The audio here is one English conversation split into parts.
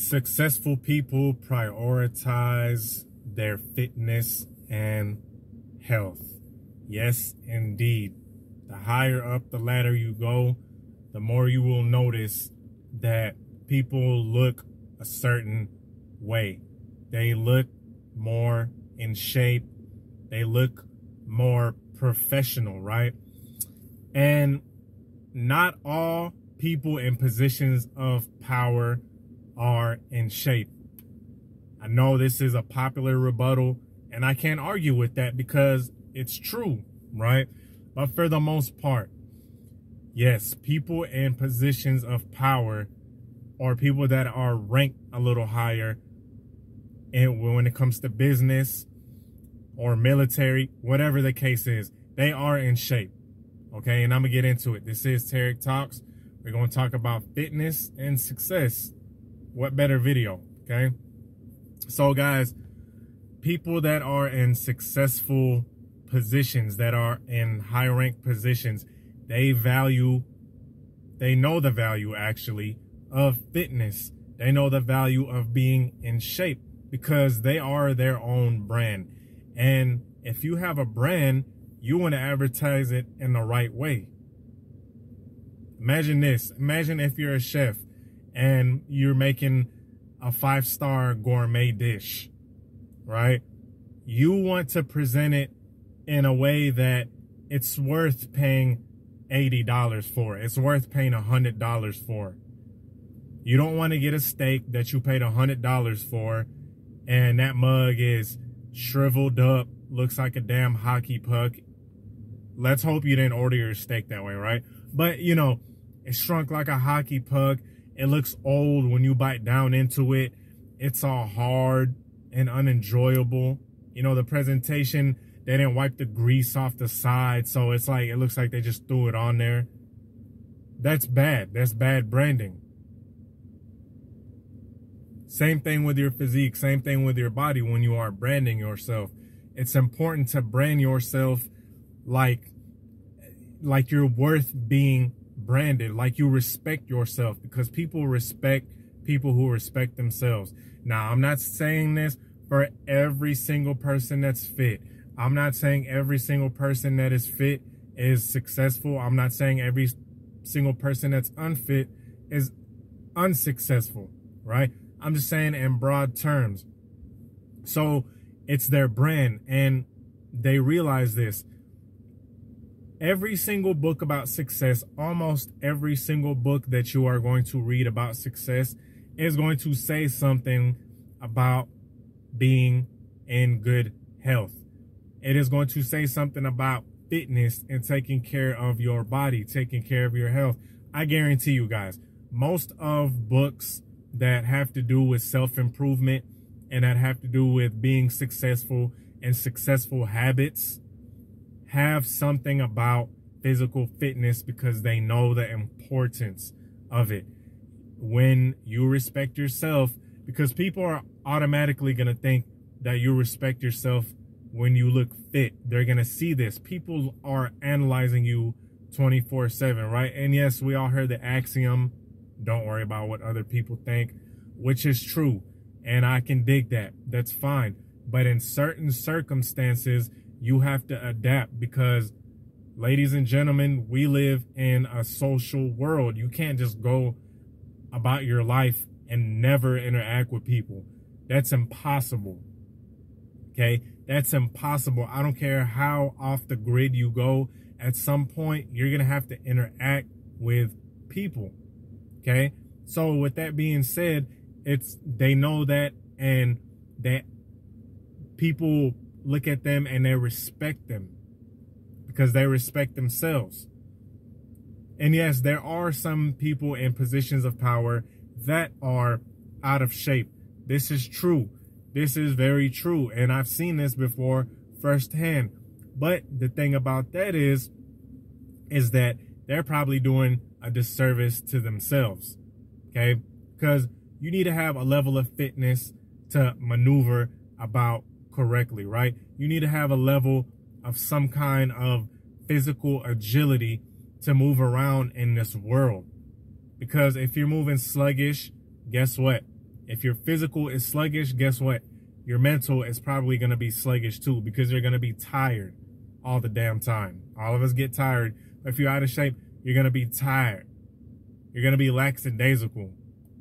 Successful people prioritize their fitness and health. Yes, indeed. The higher up the ladder you go, the more you will notice that people look a certain way. They look more in shape. They look more professional, right? And not all people in positions of power are in shape. I know this is a popular rebuttal, and I can't argue with that because it's true, right? But for the most part, yes, people in positions of power or people that are ranked a little higher, and when it comes to business or military, whatever the case is, they are in shape. Okay, and I'm gonna get into it. This is Tarek Talks. We're gonna talk about fitness and success. What better video, okay? So guys, people that are in successful positions, that are in high rank positions, they know the value actually of fitness. They know the value of being in shape because they are their own brand. And if you have a brand, you want to advertise it in the right way. Imagine this. Imagine if you're a chef and you're making a 5-star gourmet dish, right? You want to present it in a way that it's worth paying $80 for. It's worth paying $100 for. You don't want to get a steak that you paid $100 for and that mug is shriveled up, looks like a damn hockey puck. Let's hope you didn't order your steak that way, right? But, you know, it's shrunk like a hockey puck. It looks old when you bite down into it. It's all hard and unenjoyable. You know, the presentation, they didn't wipe the grease off the side, so it's like, it looks like they just threw it on there. That's bad. That's bad branding. Same thing with your physique. Same thing with your body when you are branding yourself. It's important to brand yourself like you're worth being branded, like you respect yourself, because people respect people who respect themselves. Now, I'm not saying this for every single person that's fit. I'm not saying every single person that is fit is successful. I'm not saying every single person that's unfit is unsuccessful, right? I'm just saying in broad terms. So it's their brand, and they realize this. Every single book about success, almost every single book that you are going to read about success is going to say something about being in good health. It is going to say something about fitness and taking care of your body, taking care of your health. I guarantee you guys, most of books that have to do with self-improvement and that have to do with being successful and successful habits have something about physical fitness because they know the importance of it. When you respect yourself, because people are automatically going to think that you respect yourself when you look fit. They're going to see this. People are analyzing you 24/7, right? And yes, we all heard the axiom, don't worry about what other people think, which is true. And I can dig that. That's fine. But in certain circumstances, you have to adapt because, ladies and gentlemen, we live in a social world. You can't just go about your life and never interact with people. That's impossible. Okay? That's impossible. I don't care how off the grid you go. At some point, you're going to have to interact with people. Okay? So with that being said, they know that, and that people look at them and they respect them because they respect themselves. And yes, there are some people in positions of power that are out of shape. This is true. This is very true. And I've seen this before firsthand. But the thing about that is that they're probably doing a disservice to themselves. Okay? Because you need to have a level of fitness to maneuver about correctly, right? You need to have a level of some kind of physical agility to move around in this world. Because if you're moving sluggish, guess what? If your physical is sluggish, guess what? Your mental is probably going to be sluggish too, because you're going to be tired all the damn time. All of us get tired. If you're out of shape, you're going to be tired. You're going to be lackadaisical.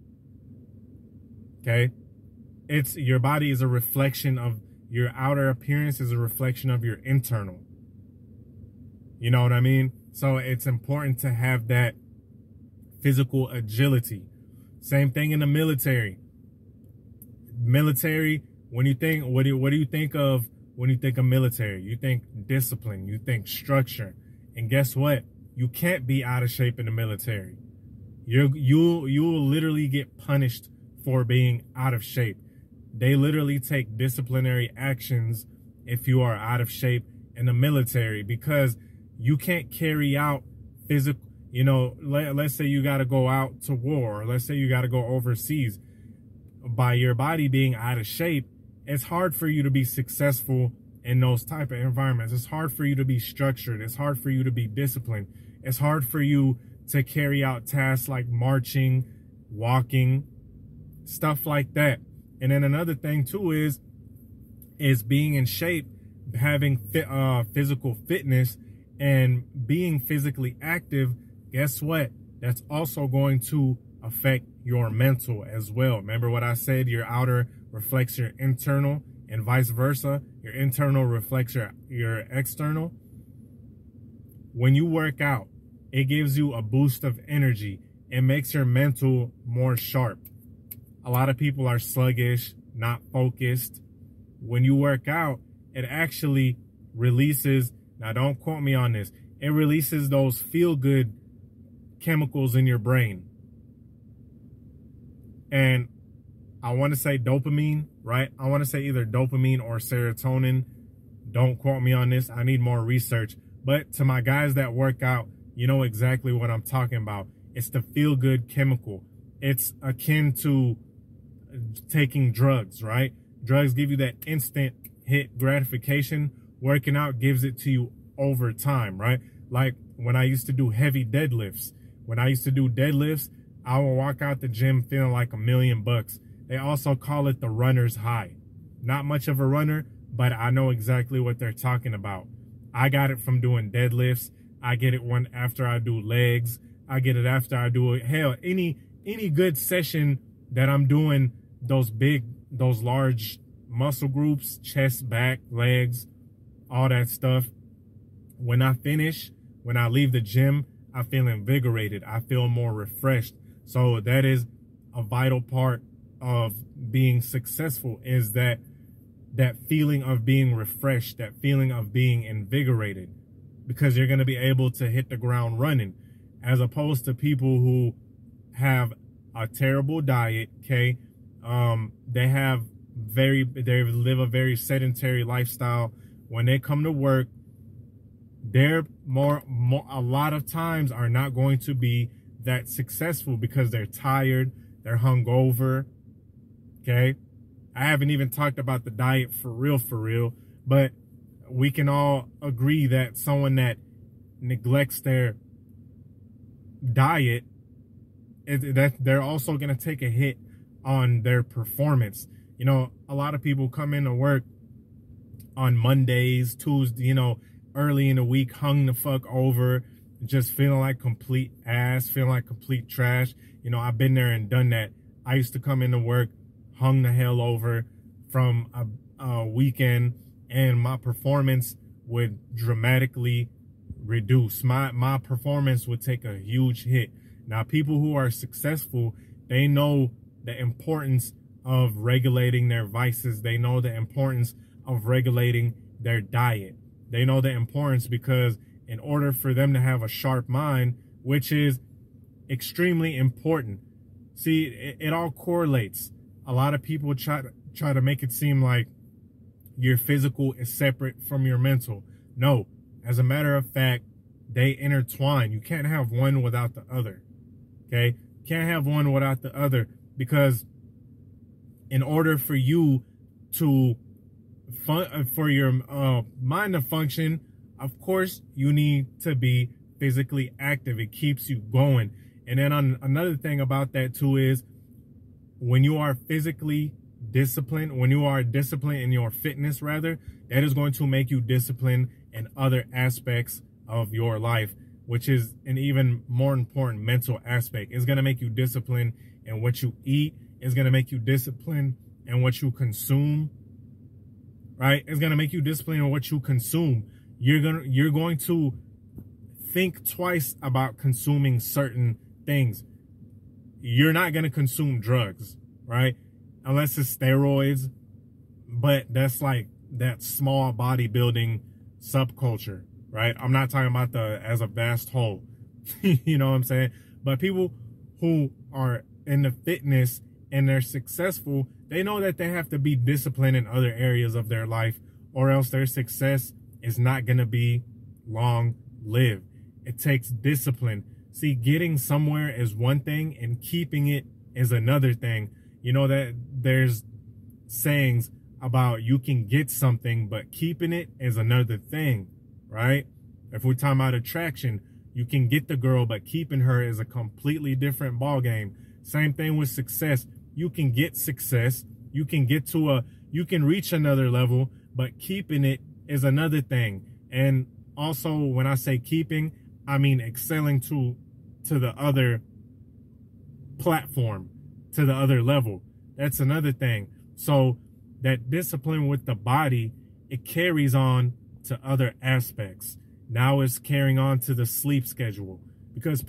Okay? Your body is a reflection of your outer appearance, is a reflection of your internal. You know what I mean? So it's important to have that physical agility. Same thing in the military. Military, when you think, what do you think of when you think of military? You think discipline, you think structure. And guess what? You can't be out of shape in the military. You'll literally get punished for being out of shape. They literally take disciplinary actions if you are out of shape in the military, because you can't carry out physical, you know, let's say you got to go out to war, or let's say you got to go overseas. By your body being out of shape, it's hard for you to be successful in those type of environments. It's hard for you to be structured. It's hard for you to be disciplined. It's hard for you to carry out tasks like marching, walking, stuff like that. And then another thing too is being in shape, having physical fitness, and being physically active. Guess what? That's also going to affect your mental as well. Remember what I said? Your outer reflects your internal, and vice versa. Your internal reflects your external. When you work out, it gives you a boost of energy. It makes your mental more sharp. A lot of people are sluggish, not focused. When you work out, it actually releases, now don't quote me on this, it releases those feel-good chemicals in your brain. And I want to say dopamine, right? I want to say either dopamine or serotonin. Don't quote me on this. I need more research. But to my guys that work out, you know exactly what I'm talking about. It's the feel-good chemical. It's akin to taking drugs, right? Drugs give you that instant hit gratification. Working out gives it to you over time, right? Like when I used to do heavy deadlifts. When I used to do deadlifts, I would walk out the gym feeling like $1,000,000. They also call it the runner's high. Not much of a runner, but I know exactly what they're talking about. I got it from doing deadlifts. I get it after I do legs. I get it after I do it. Hell, any good session that I'm doing those large muscle groups, chest, back, legs, all that stuff. When I finish, when I leave the gym, I feel invigorated. I feel more refreshed. So that is a vital part of being successful, is that feeling of being refreshed, that feeling of being invigorated, because you're going to be able to hit the ground running, as opposed to people who have a terrible diet. Okay. They live a very sedentary lifestyle. When they come to work, they're a lot of times are not going to be that successful because they're tired, they're hungover. Okay. I haven't even talked about the diet for real, but we can all agree that someone that neglects their diet, that they're also going to take a hit on their performance. You know, a lot of people come into work on Mondays, Tuesdays, you know, early in the week, hung the fuck over, just feeling like complete ass, feeling like complete trash. You know, I've been there and done that. I used to come into work, hung the hell over from a weekend, and my performance would dramatically reduce. My performance would take a huge hit. Now, people who are successful, they know the importance of regulating their vices. They know the importance of regulating their diet. They know the importance, because in order for them to have a sharp mind, which is extremely important. See, it all correlates. A lot of people try to make it seem like your physical is separate from your mental. No, as a matter of fact, they intertwine. You can't have one without the other. Okay? Can't have one without the other, because in order for you to for your mind to function, of course, you need to be physically active. It keeps you going. And then another thing about that too is when you are physically disciplined, when you are disciplined in your fitness, rather, that is going to make you disciplined in other aspects of your life, which is an even more important mental aspect. It's going to make you disciplined in what you eat. It's going to make you disciplined in what you consume, right? It's going to make you disciplined in what you consume. You're going to think twice about consuming certain things. You're not going to consume drugs, right? Unless it's steroids, but that's like that small bodybuilding subculture, right? I'm not talking about as a vast whole, you know what I'm saying? But people who are in the fitness and they're successful, they know that they have to be disciplined in other areas of their life, or else their success is not going to be long lived. It takes discipline. See, getting somewhere is one thing and keeping it is another thing. You know that there's sayings about you can get something, but keeping it is another thing, right? If we're talking about attraction, you can get the girl, but keeping her is a completely different ball game. Same thing with success. You can get success. You can you can reach another level, but keeping it is another thing. And also, when I say keeping, I mean excelling to the other platform, to the other level. That's another thing. So that discipline with the body, it carries on to other aspects. Now it's carrying on to the sleep schedule, because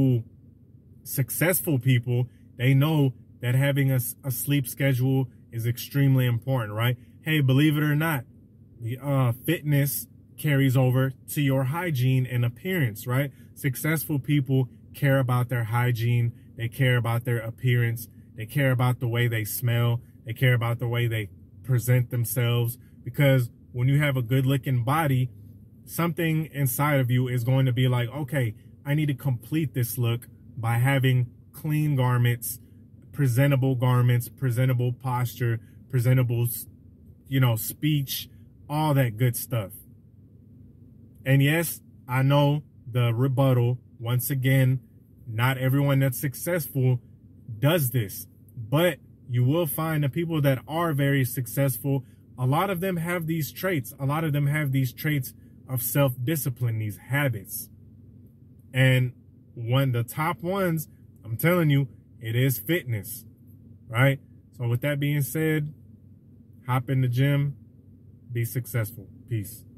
successful people, they know that having a sleep schedule is extremely important, right? Hey, believe it or not, fitness carries over to your hygiene and appearance, right? Successful people care about their hygiene. They care about their appearance. They care about the way they smell. They care about the way they present themselves, because when you have a good looking body, something inside of you is going to be like, okay, I need to complete this look by having clean garments, presentable posture, presentable, speech, all that good stuff. And yes, I know the rebuttal, once again, not everyone that's successful does this, but you will find the people that are very successful, a lot of them have these traits. A lot of them have these traits of self-discipline, these habits. And the top ones, I'm telling you, it is fitness, right? So with that being said, hop in the gym, be successful. Peace.